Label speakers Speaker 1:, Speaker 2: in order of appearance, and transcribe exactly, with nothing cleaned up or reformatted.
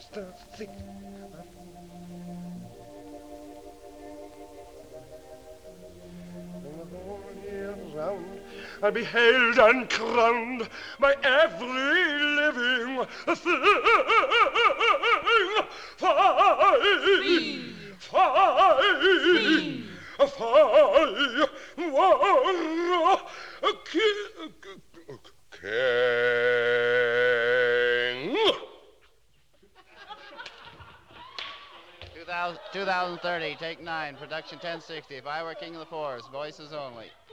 Speaker 1: Round, I'll be hailed and crowned by every living thing.
Speaker 2: Three.
Speaker 1: Five,
Speaker 2: Three.
Speaker 1: five, five, one, king.
Speaker 3: two thousand, two thousand thirty, take nine, production ten sixty. If I were king of the forest, voices only.